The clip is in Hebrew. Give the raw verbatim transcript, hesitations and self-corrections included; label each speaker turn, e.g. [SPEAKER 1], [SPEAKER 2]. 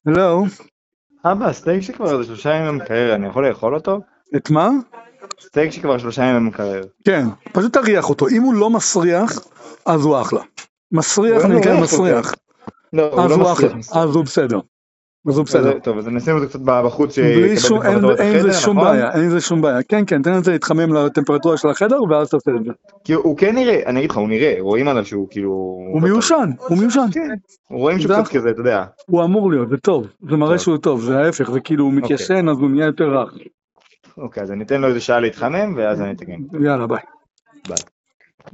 [SPEAKER 1] הלו,
[SPEAKER 2] אבא, סטייק שכבר איזה שלושה ימים מקרר, אני יכול לאכול אותו?
[SPEAKER 1] את מה?
[SPEAKER 2] סטייק שכבר שלושה ימים מקרר.
[SPEAKER 1] כן, פשוט תריח אותו, אם הוא לא מסריח, אז הוא אחלה. מסריח, אני נקרא מסריח.
[SPEAKER 2] לא, הוא
[SPEAKER 1] אז
[SPEAKER 2] לא
[SPEAKER 1] הוא אחלה,
[SPEAKER 2] מסריח.
[SPEAKER 1] אז הוא בסדר. אז הוא בסדר.
[SPEAKER 2] טוב, אז נשים אותו קצת בחוץ
[SPEAKER 1] בלי
[SPEAKER 2] שיקבל
[SPEAKER 1] שום, אין
[SPEAKER 2] טמפרטורת
[SPEAKER 1] אין
[SPEAKER 2] החדר,
[SPEAKER 1] זה שום
[SPEAKER 2] נכון?
[SPEAKER 1] בעיה, אין זה שום בעיה. כן, כן, תן את זה להתחמם לטמפרטורה של החדר, ואז תעשה את זה.
[SPEAKER 2] כי הוא כן נראה, אני אגיד לך, הוא נראה, רואים עליו שהוא כאילו...
[SPEAKER 1] הוא מיושן, הוא מיושן.
[SPEAKER 2] כן, רואים שהוא קצת כזה, אתה יודע.
[SPEAKER 1] הוא אמור להיות, זה טוב, זה מראה שהוא טוב, זה ההפך, זה כאילו הוא מתיישן, אז הוא נהיה יותר רך.
[SPEAKER 2] אוקיי, אז אני אתן לו איזה שעה להתחמם, ואז אני אתקן.
[SPEAKER 1] יאללה, ביי.
[SPEAKER 2] ביי.